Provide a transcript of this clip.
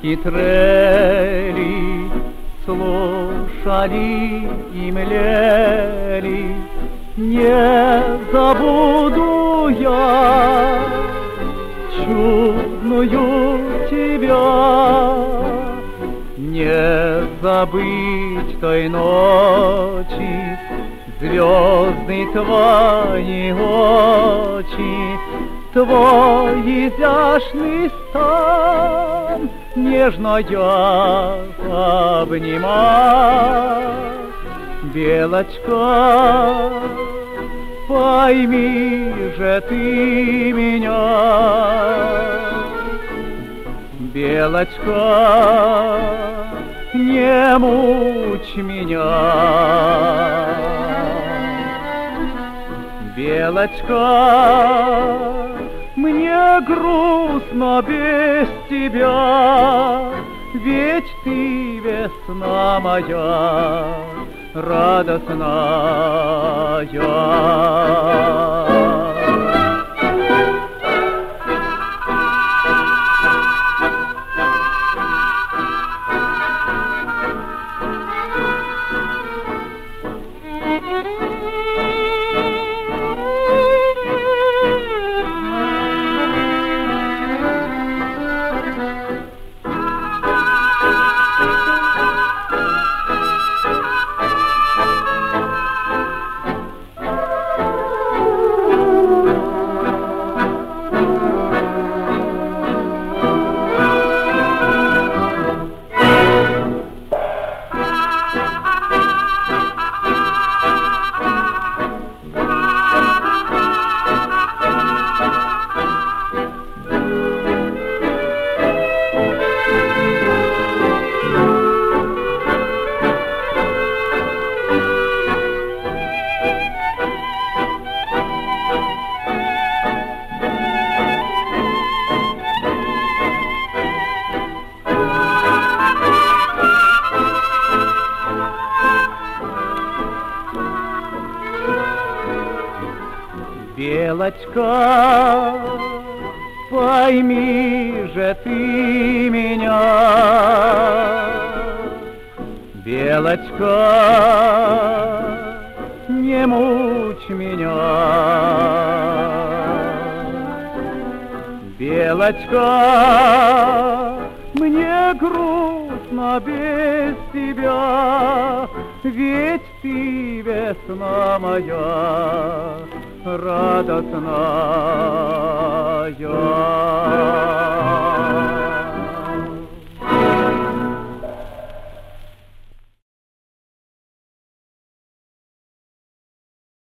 хитрели, слушали и млели. Не забуду я чудную тебя, не забыть той ночи, звезды твои очи, твой изящный стан нежно я обнимаю. Белочка, пойми же ты меня, Белочка, не мучь меня. Белочка, мне грустно без тебя, ведь ты весна моя радостная. Белочка, пойми же ты меня, Белочка, не мучь меня. Белочка, мне грустно без тебя, ведь ты весна моя радостная.